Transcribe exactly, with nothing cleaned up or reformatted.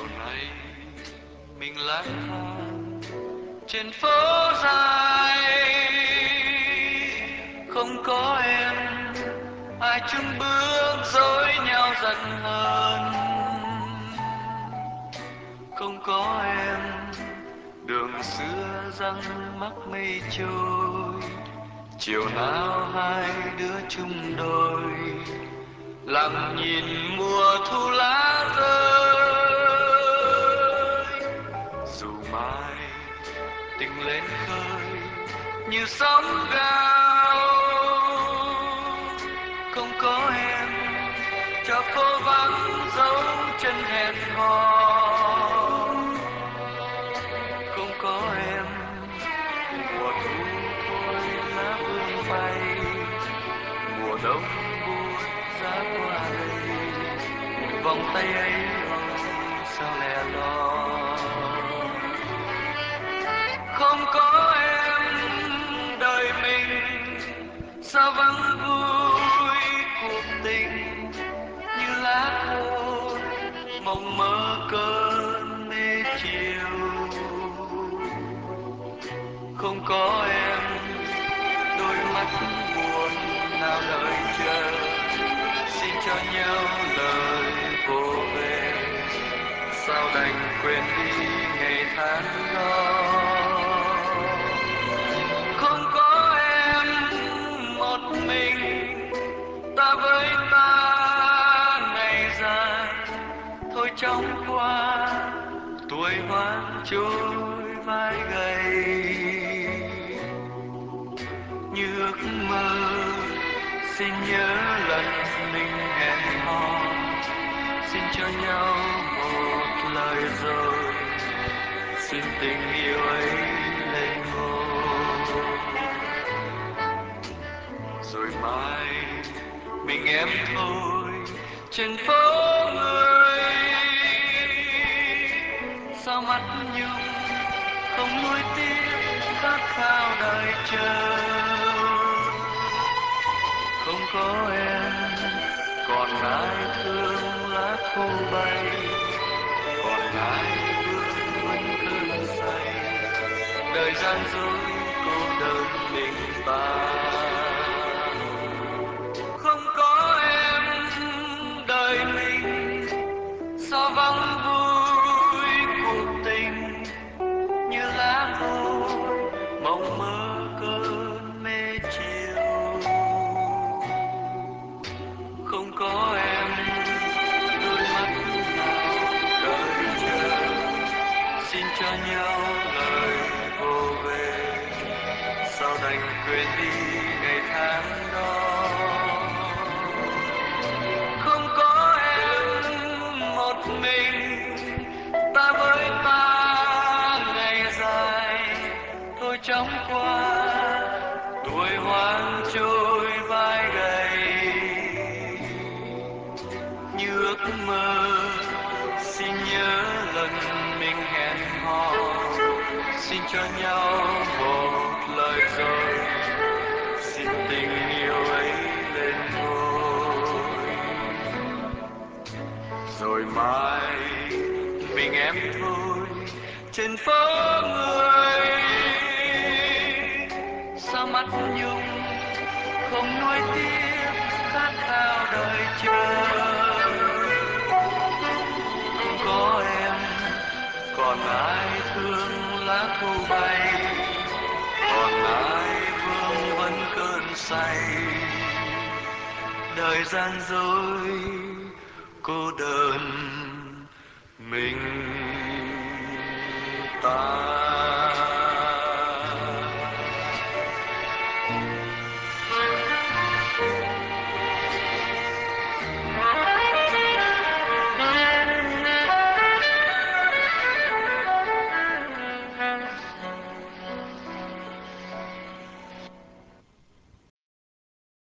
chiều nay mình lang thang trên phố dài, không có em ai chung bước dối nhau dần hơn. Không có em đường xưa răng mắc mây trôi, chiều nào hai đứa chung đôi lặng nhìn mùa thu lá rơi. Dù mai tình lên khơi như sóng gào, không có em cho phố vắng dấu chân hẹn hò. Không có em mùa thu thôi lá vương bay, mùa đông buốt giá qua đây, vòng tay ấy ôi sao lẻ loi. Không có em đời mình sao vắng vui cuộc tình, như lá khô mộng mơ cơn mê chiều. Không có em đôi mắt buồn nào đợi chờ, xin cho nhau lời vô về, sao đành quên đi ngày tháng đó. Không có em một mình ta với ta ngày dài, thôi chóng qua tuổi hoang trôi vai gầy. Như ước mơ xin nhớ lần mình hẹn hò, xin cho nhau một lời rồi, xin tình yêu ấy lên ngôi. Rồi mai mình em thôi trên phố người, sao mắt nhung không nuối tiếc khát khao đời chờ. Không có em còn ai thương lá khô bay, còn ai vương vấn cơn say, đời gian dối cô đơn mình ta. Không có em đời mình sao vắng vui cuộc tình, như lá khô mộng mơ cơn mê chiều. Không có em đôi mắt nào đợi chờ, xin cho nhau lời vô về, sao đành quên đi ngày tháng đó. Không có em một mình ta với ta ngày dài, thôi chóng qua tuổi hoang trôi vai gầy. Như ước mơ xin nhớ lần mình hẹn hò, xin cho nhau một lời rồi, xin tình yêu ấy lên ngôi. Rồi mai mình em thôi trên phố người, sao mắt nhung không nuối tiếc khát khao đời chờ. Không có em còn ai thương lá thu bay, còn ai vương vấn cơn say, đời gian dối cô đơn mình ta.